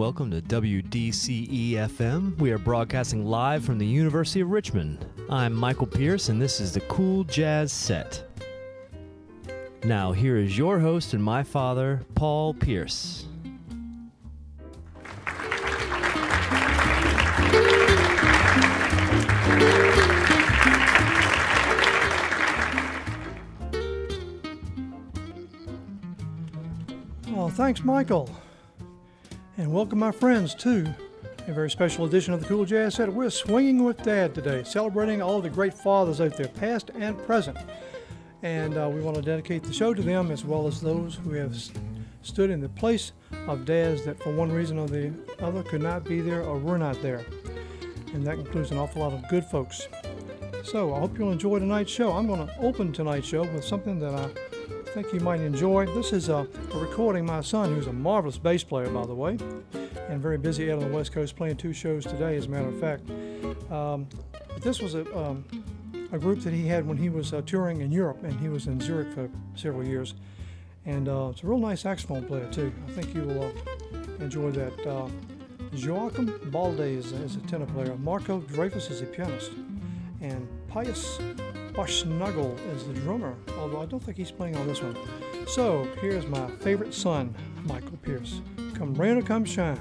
welcome to WDCE-FM. We are broadcasting live from the University of Richmond. I'm Michael Pierce, and this is the Cool Jazz Set. Now, here is your host and my father, Paul Pierce. Well, thanks, Michael. And welcome, my friends, to a very special edition of the Cool Jazz Set. We're swinging with Dad today, celebrating all the great fathers out there, past and present. And we want to dedicate the show to them, as well as those who have stood in the place of dads that for one reason or the other could not be there or were not there. And that includes an awful lot of good folks. So I hope you'll enjoy tonight's show. I'm going to open tonight's show with something that I think you might enjoy. This is a recording my son, who's a marvelous bass player, by the way, and very busy out on the West Coast, playing 2 shows today, as a matter of fact. But this was a group that he had when he was touring in Europe, and he was in Zurich for several years. And it's a real nice saxophone player, too. I think you will enjoy that. Joachim Baldes is a tenor player. Marco Dreyfus is a pianist. And Pius Bushnagel is the drummer, although I don't think he's playing on this one. So, here's my favorite son, Michael Pierce. Come rain or come shine.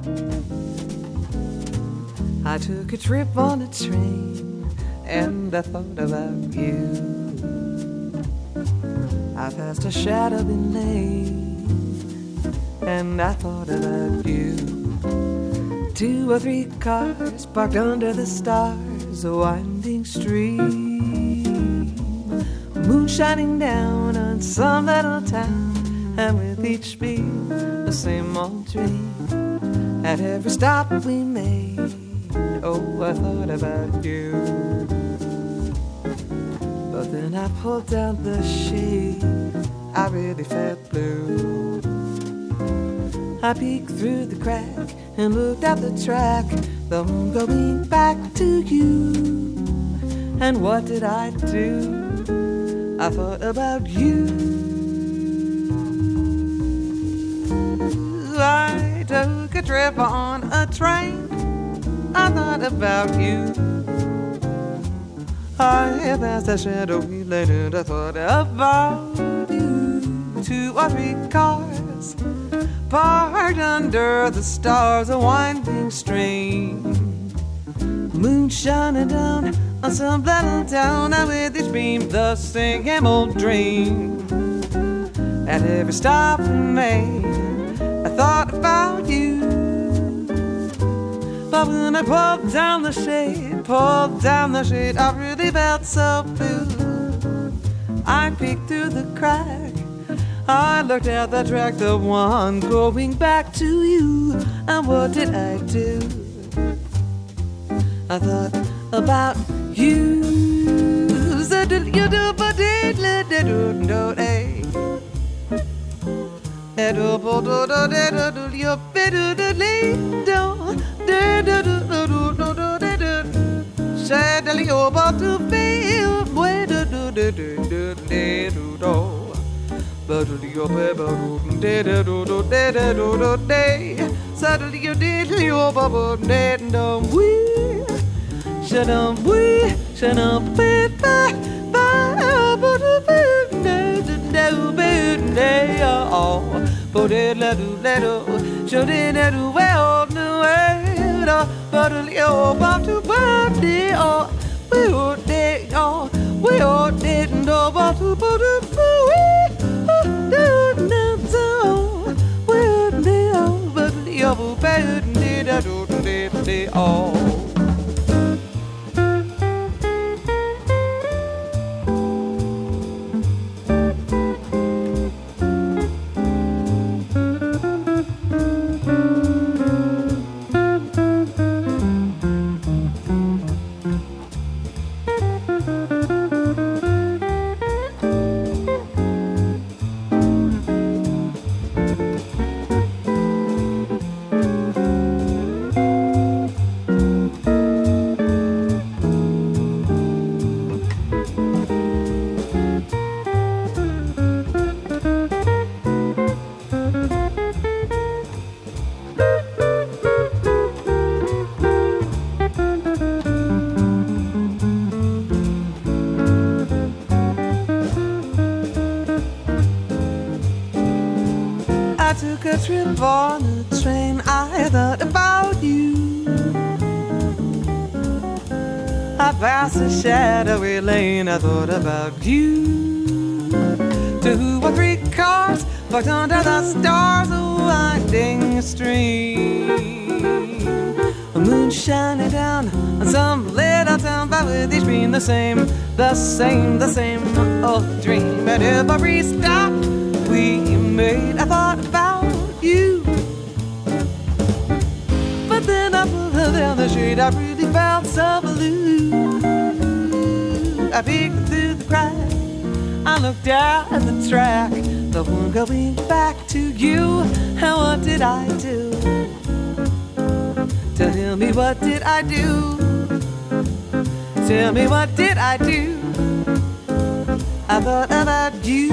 I took a trip on a train and I thought about you. I passed a shadowing lane and I thought about you. 2 or 3 cars parked under the stars, a winding stream, moon shining down on some little town, and with each beat the same old dream. At every stop we made, oh, I thought about you. But then I pulled down the shade, I really felt blue. I peeked through the crack and looked at the track, the moon going back to you. And what did I do? I thought about you. I took a trip on a train, I thought about you. I passed a shadowy lane and I thought about you. 2 or 3 cars parked under the stars, a winding stream, moon shining down on some little town, and with each beam the same old dream. At every stop we made, I thought about you. But when I pulled down the shade, I really felt so blue. I peeked through the crack, I looked at the track, the one going back to you. And what did I do? I thought about you. Suddenly you did your bubble dead and we shut up, we shut up, took a trip on a train, I thought about you. I passed a shadowy lane, I thought about you. 2 or 3 cars parked under the stars, a winding stream, a moon shining down on some little town, but with each beam the same old dream. At every stop we made, I thought about you. But then I pulled down the shade, I really felt so blue. I peeked through the crack, I looked down at the track, the one going back to you. And what did I do? Tell me, what did I do? Tell me, what did I do? I thought about you.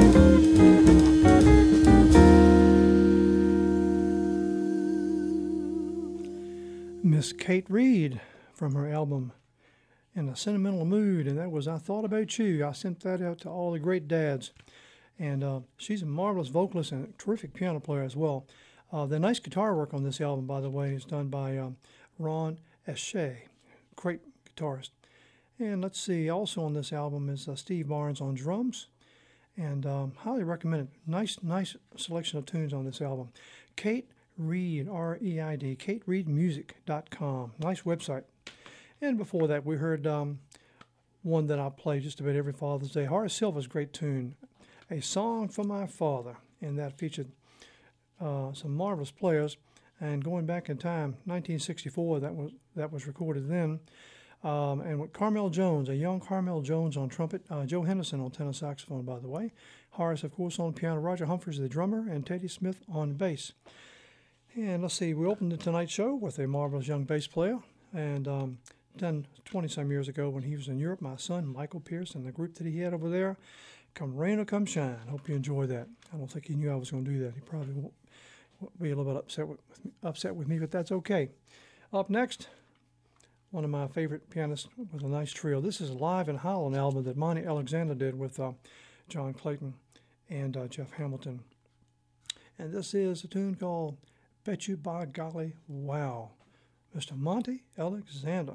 Miss Kate Reid from her album In a Sentimental Mood, and that was I Thought About You. I sent that out to all the great dads, and she's a marvelous vocalist and a terrific piano player as well. The nice guitar work on this album, by the way, is done by Ron Esche, great guitarist. And let's see, also on this album is Steve Barnes on drums, and highly recommend it. Nice selection of tunes on this album. Kate Reid, R-E-I-D, KateReidMusic.com. Nice website. And before that, we heard one that I play just about every Father's Day. Horace Silver's great tune, A Song for My Father, and that featured some marvelous players. And going back in time, 1964, that was recorded then. And with Carmel Jones, a young Carmel Jones on trumpet, Joe Henderson on tenor saxophone, by the way. Horace, of course, on piano, Roger Humphreys, the drummer, and Teddy Smith on bass. And let's see, we opened the Tonight Show with a marvelous young bass player. And done 20-some years ago when he was in Europe, my son, Michael Pierce, and the group that he had over there, Come Rain or Come Shine. Hope you enjoy that. I don't think he knew I was going to do that. He probably won't be a little bit upset with me, but that's okay. Up next, one of my favorite pianists with a nice trio. This is a Live in Holland album that Monty Alexander did with John Clayton and Jeff Hamilton. And this is a tune called Bet You By Golly Wow, Mr. Monty Alexander.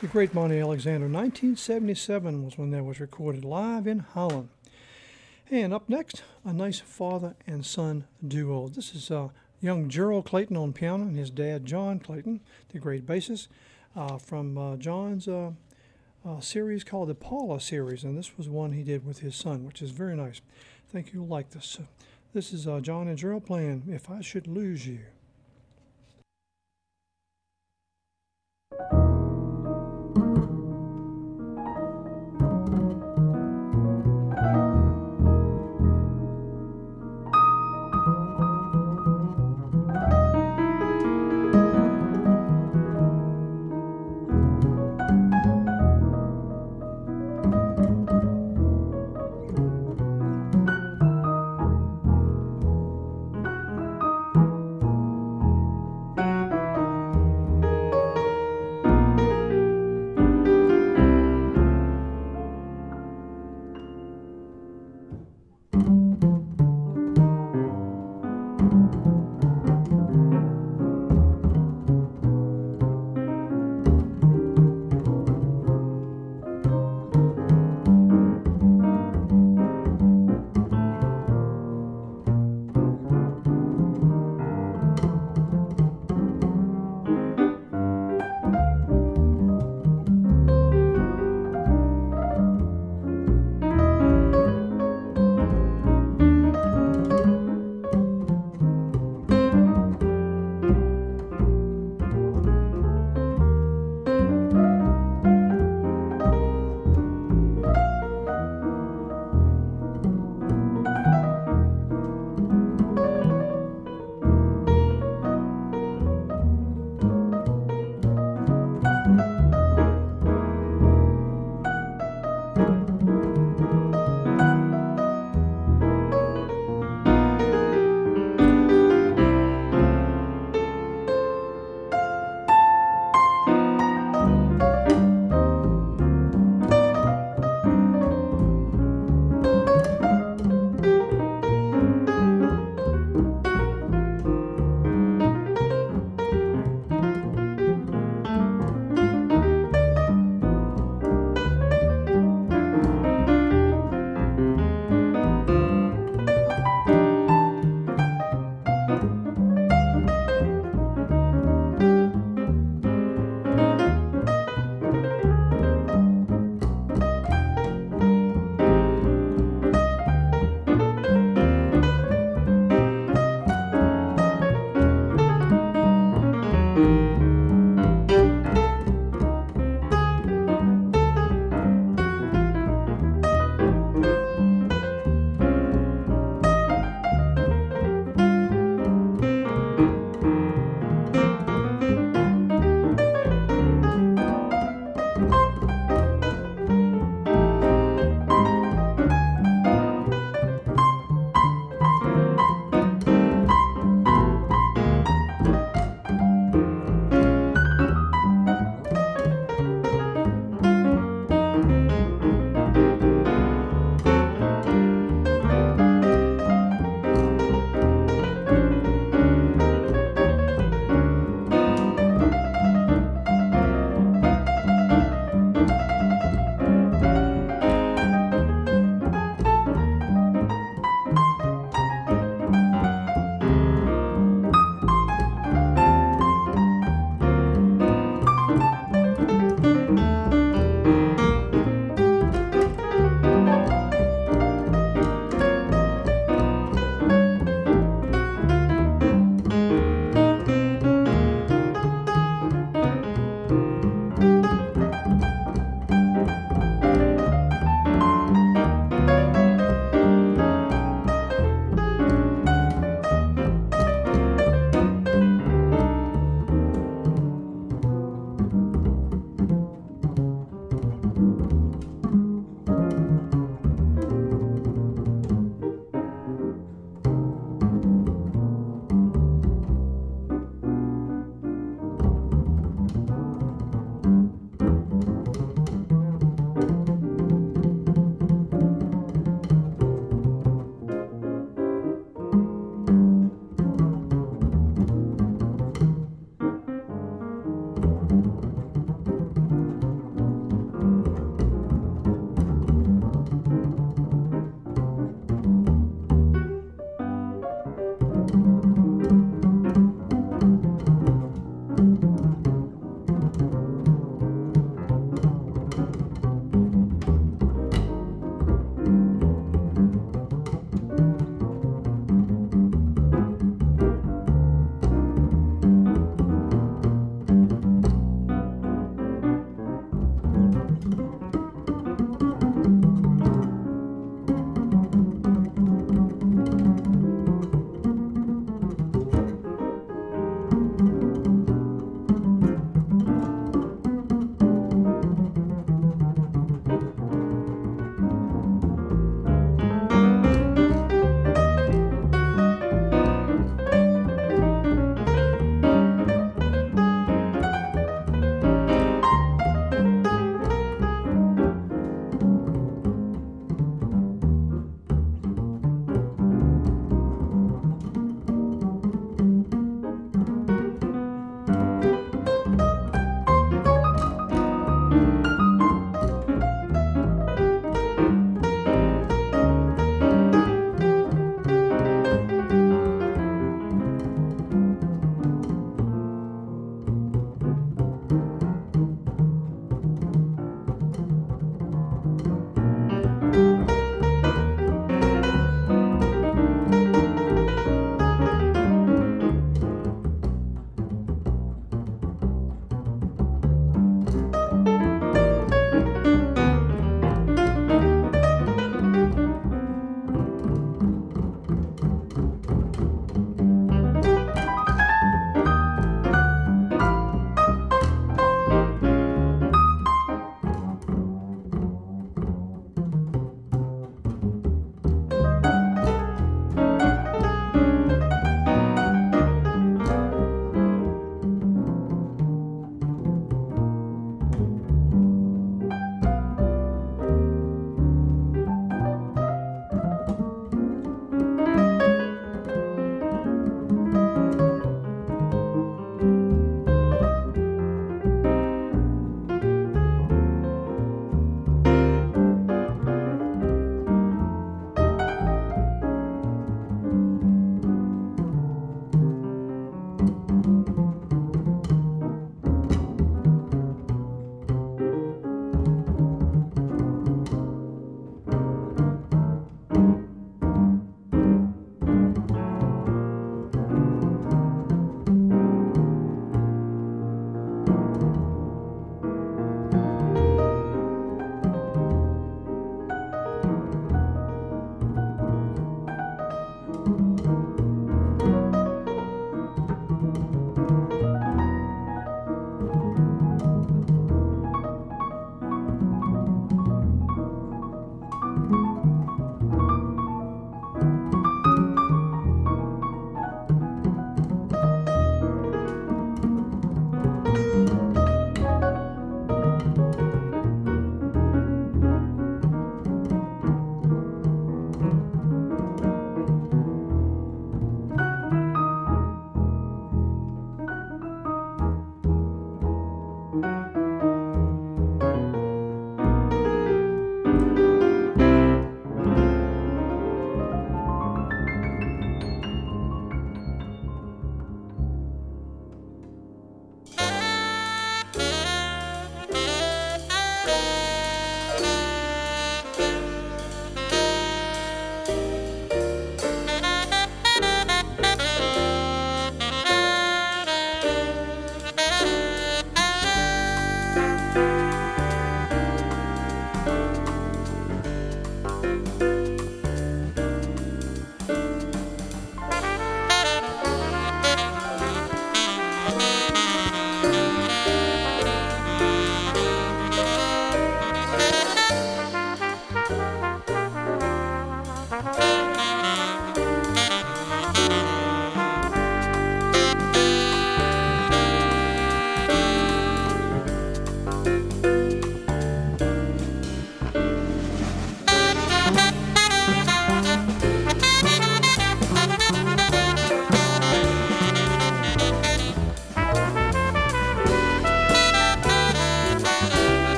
the great Monty Alexander. 1977 was when that was recorded live in Holland. And up next, a nice father and son duo. This is young Gerald Clayton on piano and his dad John Clayton, the great bassist, from John's series called the Paula series, and this was one he did with his son, which is very nice. I think you'll like this. This is John and Gerald playing If I Should Lose You.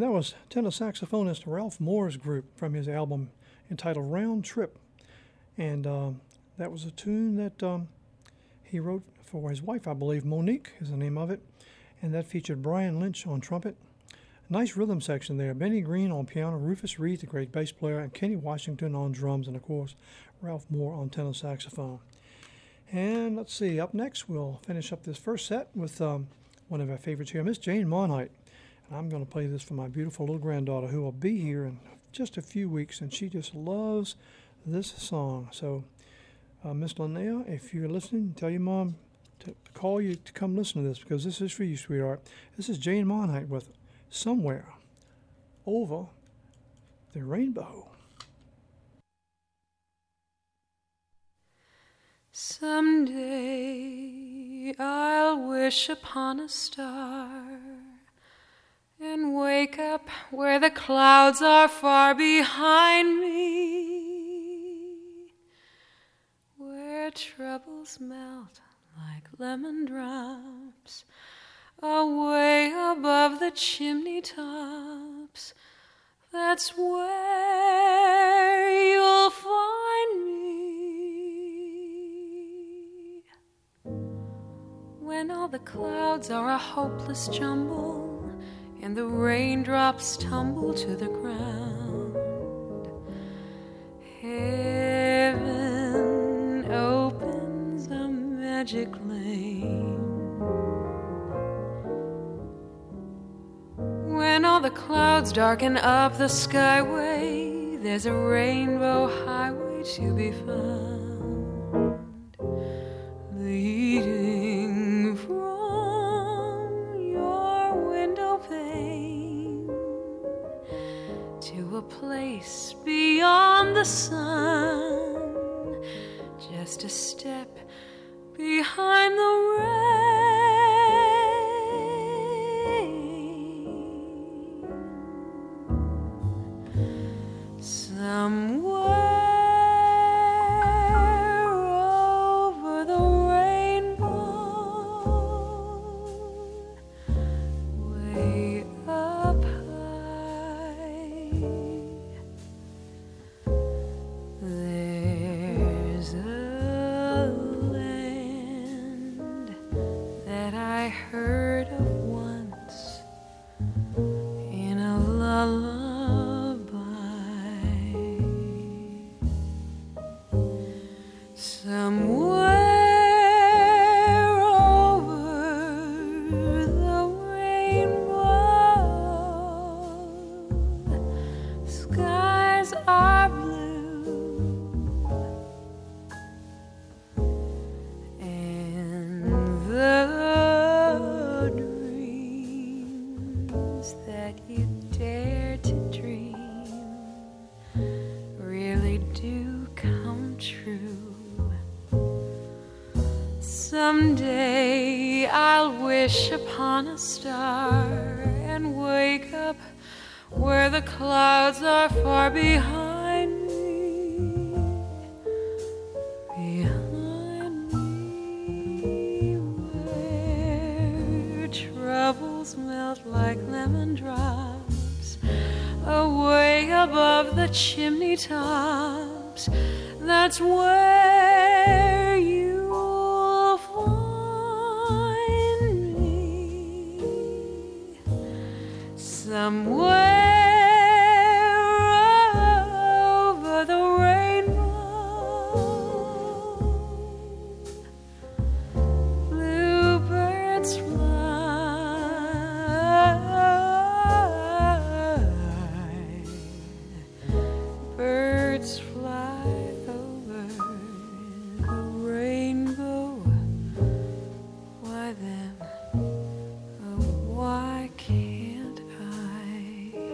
And that was tenor saxophonist Ralph Moore's group from his album entitled Round Trip. And that was a tune that he wrote for his wife, I believe. Monique is the name of it. And that featured Brian Lynch on trumpet. Nice rhythm section there. Benny Green on piano, Rufus Reed, the great bass player, and Kenny Washington on drums, and of course, Ralph Moore on tenor saxophone. And let's see, up next, we'll finish up this first set with one of our favorites here, Miss Jane Monheit. And I'm going to play this for my beautiful little granddaughter who will be here in just a few weeks, and she just loves this song. So, Miss Linnea, if you're listening, tell your mom to call you to come listen to this, because this is for you, sweetheart. This is Jane Monheit with Somewhere Over the Rainbow. Someday I'll wish upon a star and wake up where the clouds are far behind me, where troubles melt like lemon drops away above the chimney tops. That's where you'll find me. When all the clouds are a hopeless jumble and the raindrops tumble to the ground, heaven opens a magic lane. When all the clouds darken up the skyway, there's a rainbow highway to be found, leading from your window pane to a place beyond the sun, just a step behind the rain. Somewhere over the rainbow, way up high, there's a land that I heard of once in a lullaby. Somewhere over the rainbow, skies are blue, and the dreams that you dare to dream really do come true. Someday I'll wish upon a star and wake up where the clouds are far behind me, where troubles melt like lemon drops away above the chimney tops. That's where you'll find me, somewhere over the rainbow. Bluebirds fly, birds fly over the rainbow. Why then, oh, why can't I?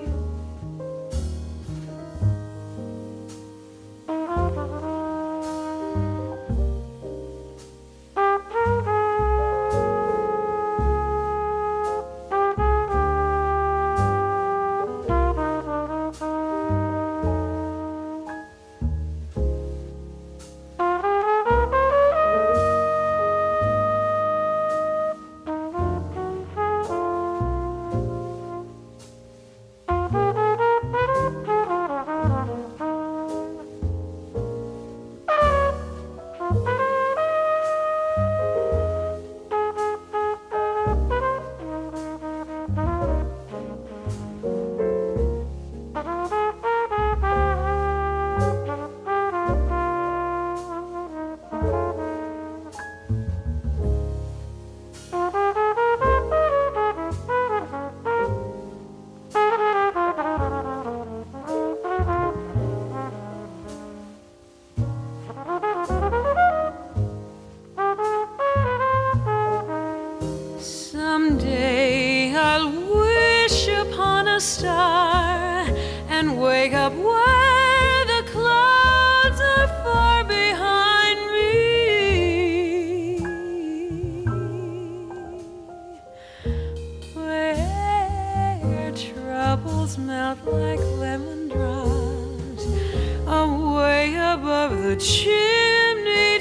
chimney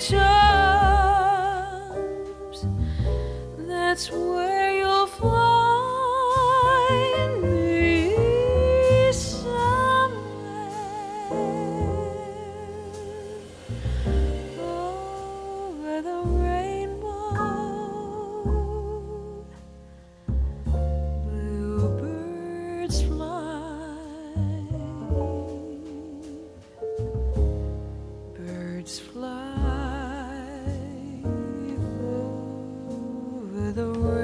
tops. That's where you'll find me somewhere over the rainbow. Bluebirds fly, fly over the road.